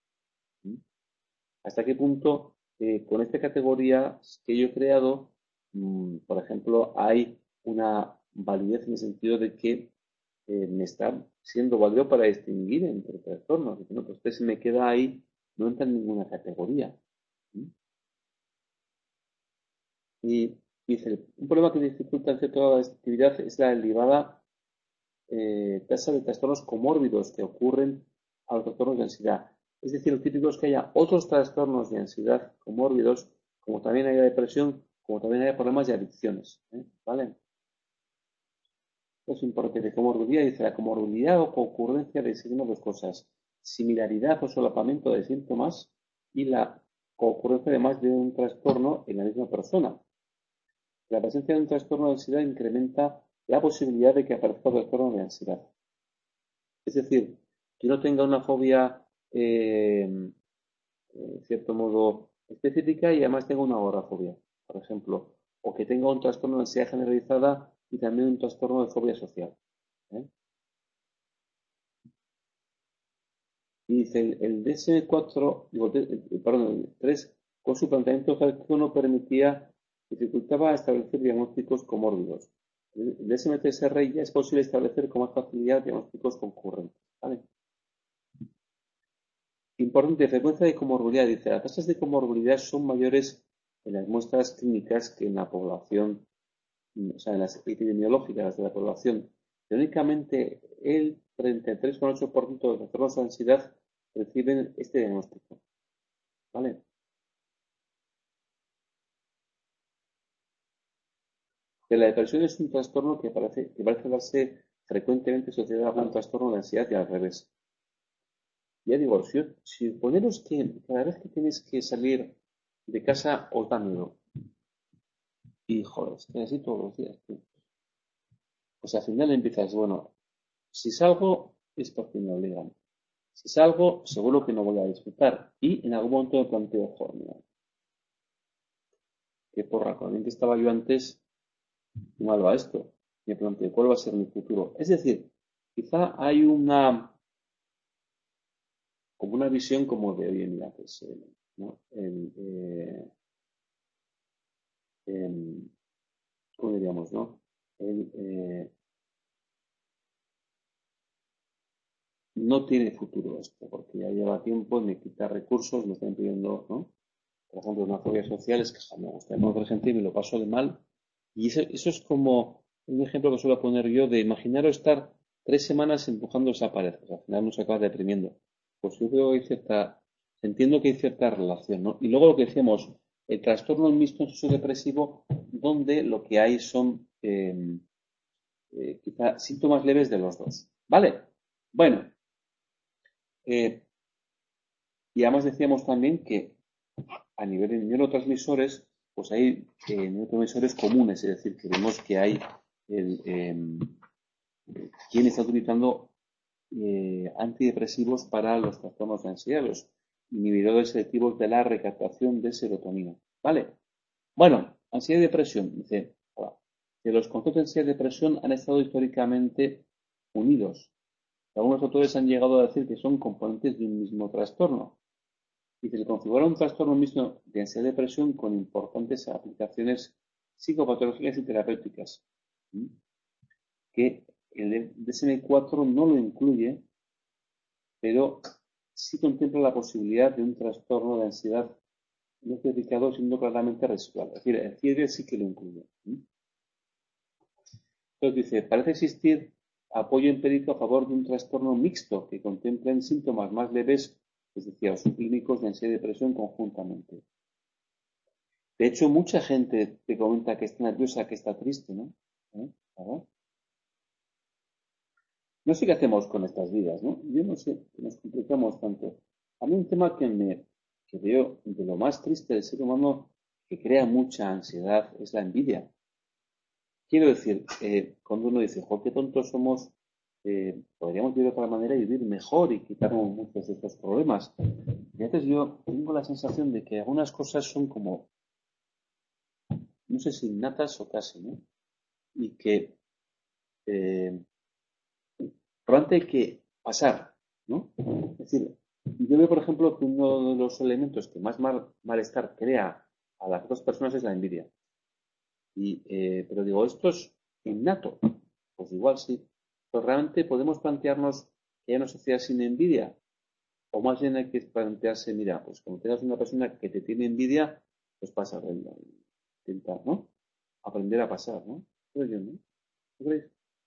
Hasta qué punto con esta categoría que yo he creado, por ejemplo, hay una validez en el sentido de que me está siendo válido para distinguir entre trastornos. Bueno, pues este se me queda ahí, no entra en ninguna categoría. Y dice, un problema que dificulta en cierta actividad es la elevada tasa de trastornos comórbidos que ocurren a los trastornos de ansiedad. Es decir, lo típico es que haya otros trastornos de ansiedad comórbidos, como también haya depresión, como también haya problemas de adicciones. ¿Vale? Es importante de comorbilidad. Dice, la comorbilidad o concurrencia designa dos cosas: similaridad o solapamiento de síntomas y la concurrencia de más de un trastorno en la misma persona. La presencia de un trastorno de ansiedad incrementa la posibilidad de que aparezca un trastorno de ansiedad. Es decir, que no tenga una fobia, en cierto modo, específica y además tenga una agorafobia, por ejemplo, o que tenga un trastorno de ansiedad generalizada y también un trastorno de fobia social. Y dice, el DSM-4, el 3, con su planteamiento jerárquico no dificultaba establecer diagnósticos comórbidos. El DSM-3R ya es posible establecer con más facilidad diagnósticos concurrentes. ¿Vale? Importante, frecuencia de comorbilidad. Dice, las tasas de comorbilidad son mayores en las muestras clínicas que en la población, o sea, en las epidemiológicas de la población. Únicamente el 33,8% de los trastornos de ansiedad reciben este diagnóstico. ¿Vale? Que la depresión es un trastorno que parece darse frecuentemente asociado a algún trastorno de ansiedad y al revés. Ya digo, si poneros que cada vez que tenéis que salir de casa os da miedo. Y joder, es que así todos los días, tío. Pues al final empiezas, bueno, si salgo es porque me obligan. Si salgo, seguro que no voy a disfrutar. Y en algún momento me planteo, joder, mira, qué porra, con el que estaba yo antes, qué mal va esto. Me planteo, ¿cuál va a ser mi futuro? Es decir, quizá hay como una visión como de, oye, mira, pues, ¿no? ¿Cómo diríamos, no? No tiene futuro esto, porque ya lleva tiempo, me quita recursos, me están pidiendo, ¿no? Por ejemplo, una fobia social es que me gusta conocer gente y me lo paso de mal. Y eso es como un ejemplo que suelo poner yo de imaginaros estar 3 semanas empujando esa pared. O sea, al final nos acaba deprimiendo. Pues yo creo que entiendo que hay cierta relación, ¿no? Y luego lo que decíamos, el trastorno mixto depresivo, donde lo que hay son quizá síntomas leves de los dos. ¿Vale? Bueno, y además decíamos también que a nivel de neurotransmisores, pues hay neurotransmisores comunes, es decir, que vemos que hay quien está utilizando antidepresivos para los trastornos de ansiedad, los inhibidores selectivos de la recaptación de serotonina. ¿Vale? Bueno, ansiedad y depresión. Dice, que los conceptos de ansiedad y depresión han estado históricamente unidos. Algunos autores han llegado a decir que son componentes de un mismo trastorno. Y se configura un trastorno mismo de ansiedad y depresión con importantes aplicaciones psicopatológicas y terapéuticas. Que el DSM-4 no lo incluye, pero sí contempla la posibilidad de un trastorno de ansiedad no especificado siendo claramente residual. Es decir, el CIEDE sí que lo incluye. Entonces dice, parece existir apoyo empírico a favor de un trastorno mixto que contemplen síntomas más leves, es decir, o subclínicos de ansiedad y depresión conjuntamente. De hecho, mucha gente te comenta que está nerviosa, que está triste, ¿no? ¿Verdad? No sé qué hacemos con estas vidas, ¿no? Yo no sé, nos complicamos tanto. A mí un tema que veo de lo más triste del ser humano que crea mucha ansiedad es la envidia. Quiero decir, cuando uno dice, jo, qué tontos somos, podríamos vivir de otra manera y vivir mejor y quitarnos muchos de estos problemas. Y a veces yo tengo la sensación de que algunas cosas son como, no sé si innatas o casi, ¿no? Y que probablemente hay que pasar, ¿no? Es decir, yo veo, por ejemplo, que uno de los elementos que más malestar crea a las dos personas es la envidia. Pero digo, ¿esto es innato? Pues igual sí. Pero realmente podemos plantearnos que hay una sociedad sin envidia. O más bien hay que plantearse, mira, pues cuando tengas una persona que te tiene envidia, pues pasa, intentar, ¿no? Aprender a pasar, ¿no? Creo yo, ¿no? ¿Tú crees?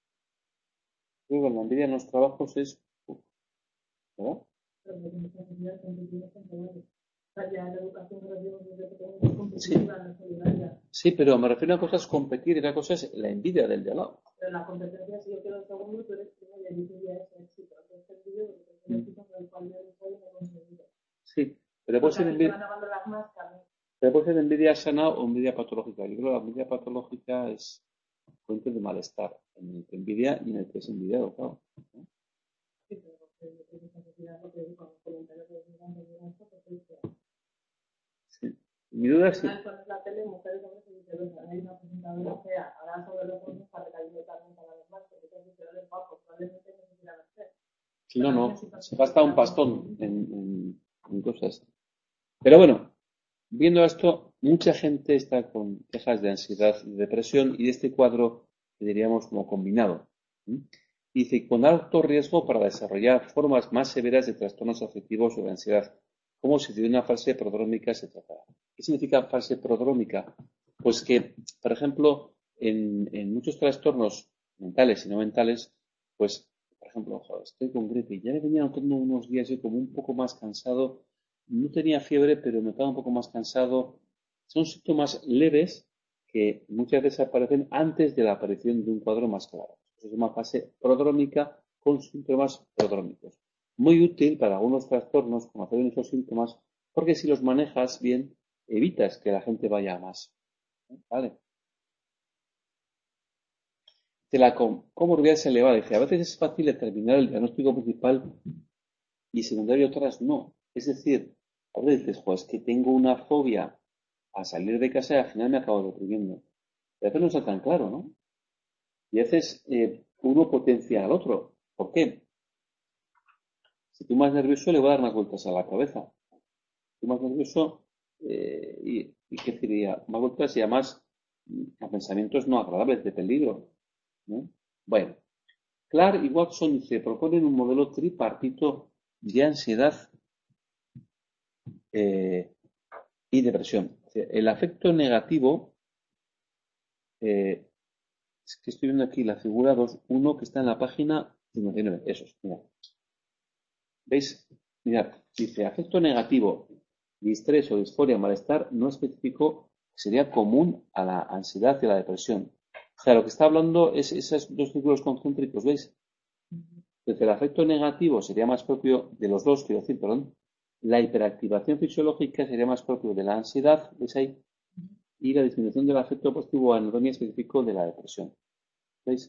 Creo que la envidia en los trabajos es, ¿verdad? Pero que muchas sociedades competitivas son iguales. O sea, ya la educación que recibimos desde pequeños es Sí, competitiva, no es solidaria. sí, pero me refiero a cosas competir y la cosa es la envidia del de al lado. Pero la competencia, si yo quiero el segundo, tú eres primero y el ya es éxito. Entonces, el vídeo, porque es un éxito con el cual yo no soy no he conseguido. Sí, pero Porque aquí te van a valorar más que a mí. puede ser envidia sana o envidia patológica. Yo creo que la envidia patológica es fuente de malestar en el que envidia y en el que es envidiado, claro. ¿No? Sí, pero porque esa sociedad, porque con los comentarios de esto, pues es que Sí. Mi duda es si, pones la tele, mujeres, hombres, y dices, hay una presentadora fea, ahora sobre los hombres para recalificarnos cada vez más, porque son sociedades bajos, probablemente no se quieran hacer. si no, se gasta un pastón en cosas. Pero bueno, viendo esto, mucha gente está con quejas de ansiedad y depresión y de este cuadro que diríamos como combinado. ¿Mm? Dice, con alto riesgo para desarrollar formas más severas de trastornos afectivos o de ansiedad, como si de una fase prodrómica se tratara. ¿Qué significa fase prodrómica? Pues que, por ejemplo, en muchos trastornos mentales y no mentales, pues, por ejemplo, joder, estoy con gripe y ya me venía notando unos días yo como un poco más cansado, no tenía fiebre, pero me estaba un poco más cansado. Son síntomas leves que muchas veces aparecen antes de la aparición de un cuadro más claro. Eso es una fase prodrómica con síntomas prodrómicos. Muy útil para algunos trastornos conocer esos síntomas porque si los manejas bien, evitas que la gente vaya a más. ¿Vale? De la comorbilidad es elevada. Dice, a veces es fácil determinar el diagnóstico principal y secundario, otras no. Es decir, a veces dices, es que tengo una fobia a salir de casa y al final me acabo deprimiendo. Y a veces no está tan claro, ¿no? Y a veces uno potencia al otro. ¿Por qué? Si tú más nervioso le va a dar más vueltas a la cabeza. Si tú más nervioso, y qué diría, más vueltas y además a pensamientos no agradables, de peligro, ¿no? Bueno, Clark y Watson se proponen un modelo tripartito de ansiedad y depresión. El afecto negativo, es que estoy viendo aquí la figura 2.1 que está en la página 59. Esos, mira. ¿Veis? Mirad, dice afecto negativo, distrés o disforia, malestar no específico, sería común a la ansiedad y a la depresión. O sea, lo que está hablando es esos dos círculos concéntricos, ¿veis? Desde el afecto negativo sería más propio de los dos, quiero decir, perdón. La hiperactivación fisiológica sería más propio de la ansiedad, ¿veis ahí? Y la disminución del afecto positivo o anedonia específico de la depresión. ¿Veis?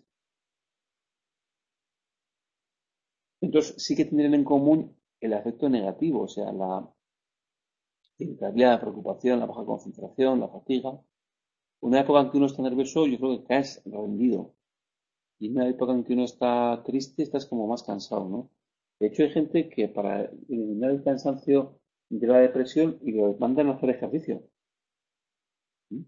Entonces sí que tendrían en común el afecto negativo, o sea, la irritabilidad, la preocupación, la baja concentración, la fatiga. Una época en que uno está nervioso, yo creo que caes rendido. Y una época en que uno está triste, estás como más cansado, ¿no? De hecho, hay gente que para eliminar el cansancio de la depresión y lo mandan a hacer ejercicio. ¿Mm?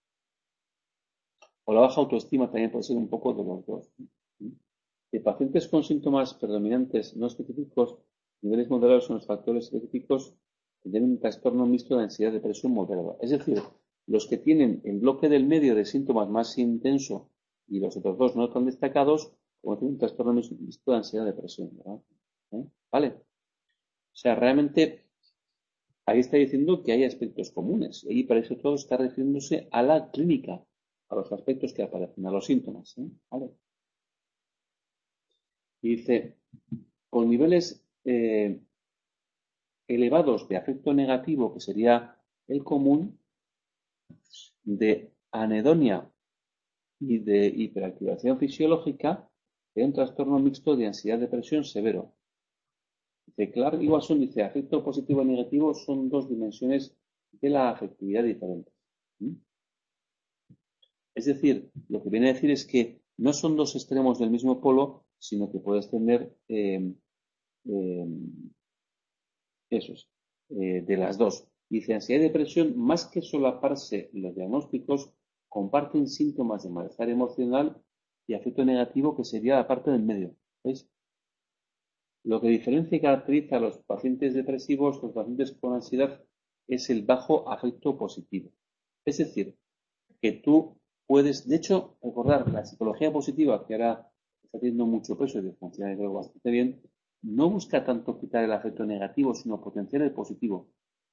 O la baja autoestima también puede ser un poco de los dos. ¿Mm? De pacientes con síntomas predominantes no específicos, Niveles moderados son los factores específicos que tienen un trastorno mixto de ansiedad, depresión moderada. Es decir, los que tienen el bloque del medio de síntomas más intenso y los otros dos no tan destacados, como tienen un trastorno mixto de ansiedad, depresión, ¿verdad? ¿Vale? O sea, realmente ahí está diciendo que hay aspectos comunes y para eso todo está refiriéndose a la clínica, a los aspectos que aparecen, a los síntomas, ¿vale? Y dice, con niveles elevados de afecto negativo, que sería el común, de anedonia y de hiperactivación fisiológica, de un trastorno mixto de ansiedad-depresión severo. Dice, Clark y Watson dice, afecto positivo y negativo son dos dimensiones de la afectividad diferentes. Es decir, lo que viene a decir es que no son dos extremos del mismo polo, sino que puedes tener de las dos. Dice, ansiedad y depresión, más que solaparse los diagnósticos, comparten síntomas de malestar emocional y afecto negativo, que sería la parte del medio. ¿Veis? Lo que diferencia y caracteriza a los pacientes depresivos, los pacientes con ansiedad, es el bajo afecto positivo. Es decir, que tú puedes, de hecho, recordar, la psicología positiva, que ahora está teniendo mucho peso y que funciona creo bastante bien, no busca tanto quitar el afecto negativo, sino potenciar el positivo.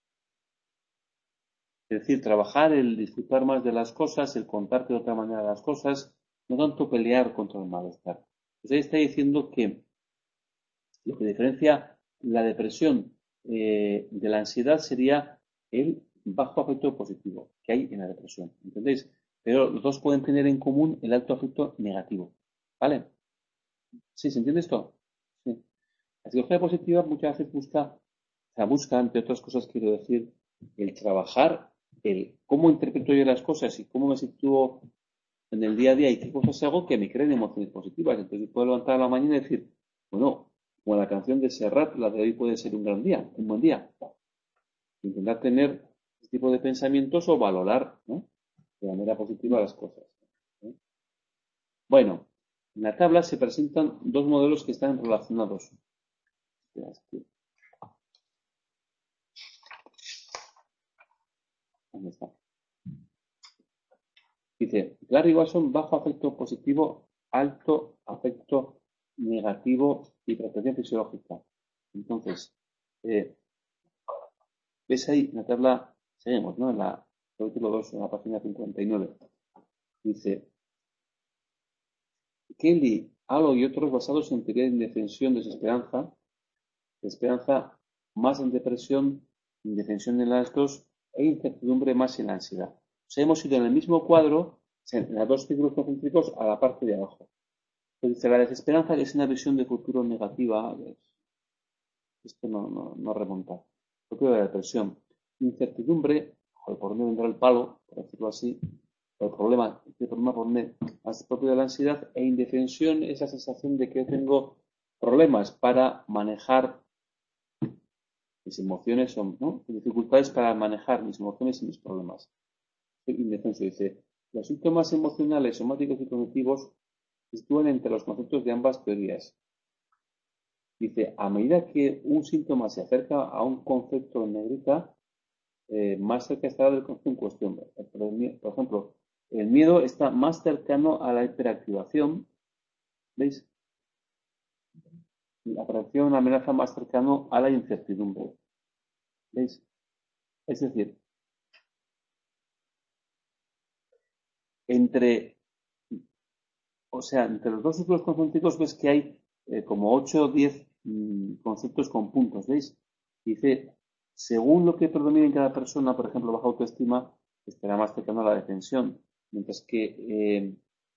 Es decir, trabajar el disfrutar más de las cosas, el contarte de otra manera las cosas, no tanto pelear contra el malestar. Pues ahí está diciendo que lo que diferencia la depresión de la ansiedad sería el bajo afecto positivo que hay en la depresión. ¿Entendéis? Pero los dos pueden tener en común el alto afecto negativo. ¿Vale? ¿Sí? ¿Se entiende esto? Sí. La psicología positiva muchas veces busca, entre otras cosas, quiero decir, el trabajar, el cómo interpreto yo las cosas y cómo me sitúo en el día a día y qué cosas hago que me creen emociones positivas. Entonces puedo levantar a la mañana y decir, bueno, como la canción de Serrat, la de hoy puede ser un gran día, un buen día. Intentar tener este tipo de pensamientos o valorar, ¿no?, de manera positiva las cosas. Bueno, en la tabla se presentan dos modelos que están relacionados. ¿Dónde está? Dice, Clark y Watson, bajo afecto positivo, alto afecto negativo y protección fisiológica. Entonces, ves ahí en la tabla, seguimos, ¿no? En la capítulo 2, en la página 59. Dice, Kelly, Halo y otros basados en teoría de indefensión, desesperanza, esperanza más en depresión, indefensión en las dos e incertidumbre más en la ansiedad. O sea, hemos ido en el mismo cuadro, en los dos círculos concéntricos, a la parte de abajo. Entonces, dice, la desesperanza, que es una visión de futuro negativa, esto no remonta. Propio de la depresión. Incertidumbre, joder, por dónde vendrá el palo, por decirlo así, el problema por dónde, más propio de la ansiedad, e indefensión, esa sensación de que tengo problemas para manejar mis emociones, ¿no?, dificultades para manejar mis emociones y mis problemas. Indefenso, dice, los síntomas emocionales, somáticos y cognitivos se sitúan entre los conceptos de ambas teorías. Dice, a medida que un síntoma se acerca a un concepto en negrita, más cerca estará del concepto en cuestión. Por ejemplo, el miedo está más cercano a la hiperactivación, ¿veis? La aparición, la amenaza más cercano a la incertidumbre, ¿veis? Es decir, entre los dos círculos concéntricos ves que hay como 8 o 10 conceptos con puntos, ¿veis? Dice, según lo que predomina en cada persona, por ejemplo, baja autoestima, estará más cercano a la defensión, mientras que,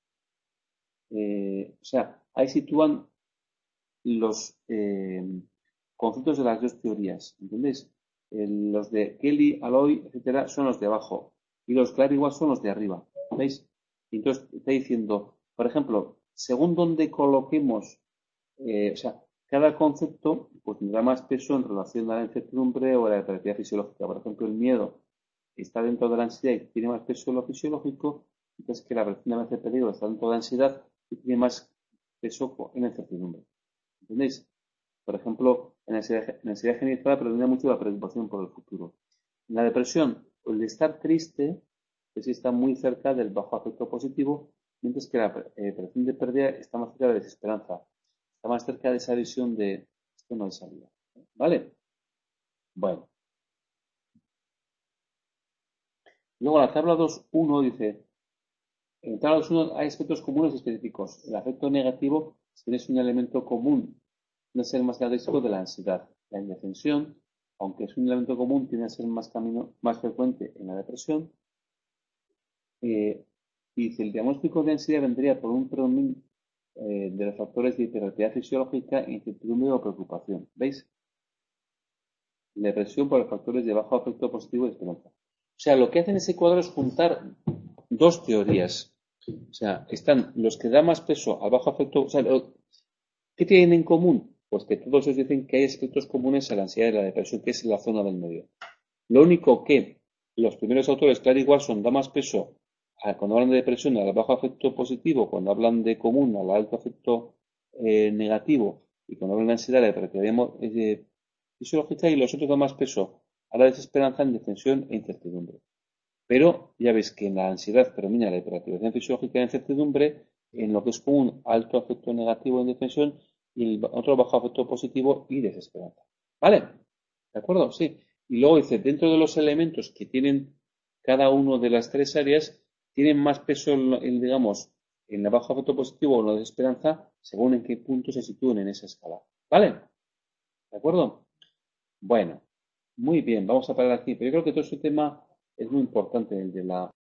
ahí sitúan los conceptos de las dos teorías, ¿entendéis? Los de Kelly, Aloy, etcétera, son los de abajo, y los Clark igual son los de arriba, ¿veis? Y entonces está diciendo, por ejemplo, según donde coloquemos, cada concepto pues tendrá más peso en relación a la incertidumbre o a la hiperactividad fisiológica. Por ejemplo, el miedo está dentro de la ansiedad y tiene más peso en lo fisiológico, mientras que la aversión de peligro está dentro de la ansiedad y tiene más peso en la incertidumbre. ¿Entendéis? Por ejemplo, la ansiedad generalizada predomina mucho la preocupación por el futuro. En la depresión, el de estar triste es que está muy cerca del bajo afecto positivo, mientras que la percepción de pérdida está más cerca de la desesperanza, está más cerca de esa visión de esto no hay salida. ¿Vale? Bueno. Luego la tabla 2.1 dice, en la tabla 2.1 hay aspectos comunes y específicos. El afecto negativo es un elemento común, tiende a ser más característico de la ansiedad. La indefensión, aunque es un elemento común, tiende a ser más frecuente en la depresión. Y dice, el diagnóstico de ansiedad vendría por un predominio de los factores de hiperactividad fisiológica, incertidumbre o preocupación. ¿Veis? La depresión por los factores de bajo afecto positivo y esperanza. O sea, lo que hacen ese cuadro es juntar dos teorías. O sea, están los que dan más peso al bajo afecto. O sea, ¿qué tienen en común? Pues que todos ellos dicen que hay aspectos comunes a la ansiedad y la depresión, que es la zona del medio. Lo único que los primeros autores, Clark y Watson, dan más peso cuando hablan de depresión al bajo afecto positivo, cuando hablan de común al alto afecto negativo, y cuando hablan de ansiedad, la hiperactividad fisiológica, y los otros dan más peso a la desesperanza, indefensión e incertidumbre. Pero ya veis que en la ansiedad predomina la hiperactivación fisiológica e incertidumbre, en lo que es común alto afecto negativo e indefensión, y el otro bajo afecto positivo y desesperanza. ¿Vale? ¿De acuerdo? Sí. Y luego dice, dentro de los elementos que tienen cada uno de las tres áreas, tienen más peso, digamos, en el bajo afecto positivo o en la desesperanza, según en qué punto se sitúen en esa escala. ¿Vale? ¿De acuerdo? Bueno, muy bien, vamos a parar aquí. Pero yo creo que todo este tema es muy importante, el de la